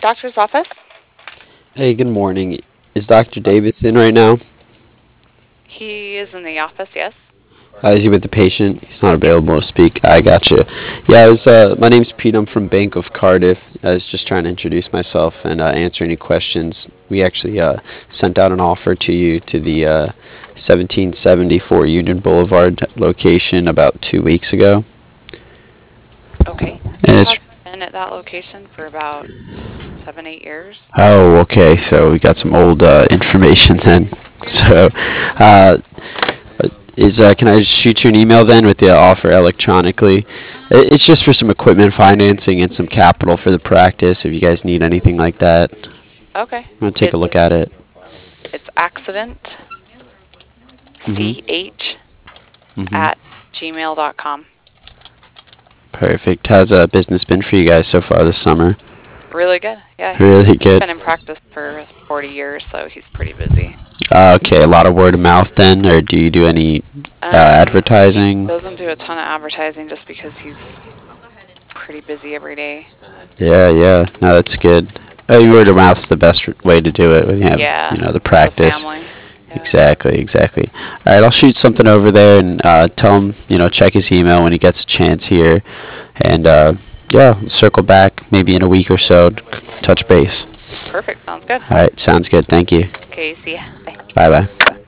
doctor's office. Hey, good morning. Is Dr. Davis in right now? He is in the office, yes. Is he with the patient? He's not Yes. available to speak. I gotcha. Yeah, my name's Pete. I'm from Bank of Cardiff. I was just trying to introduce myself and answer any questions. We actually sent out an offer to you to the 1774 Union Boulevard location about 2 weeks ago. Okay. And He it's has been at that location for about 7, 8 years. Oh, okay. So we got some old information then. So, uh, is can I just shoot you an email then with the offer electronically? It's just for some equipment financing and some capital for the practice. If you guys need anything like that, Okay. I'm gonna take a It's look at it. it's accident Mhm. ch Mhm. at gmail.com. Perfect. How's business been for you guys so far this summer? Really good. Yeah, he's Really good. been in practice for 40 years, so he's pretty busy. Okay, a lot of word of mouth then, or do you do any He advertising? doesn't do a ton of advertising just because he's pretty busy every day. Yeah, yeah. No, that's good. Word of mouth's the best way to do it when you have, Yeah, the with the practice. family. Yeah. Exactly, exactly. All right, I'll shoot something over there and tell him, check his email when he gets a chance here, and yeah, circle back maybe in a week or so, touch base. Perfect. Sounds good. All right, sounds good. Thank you. Okay, see ya. Bye. Bye bye.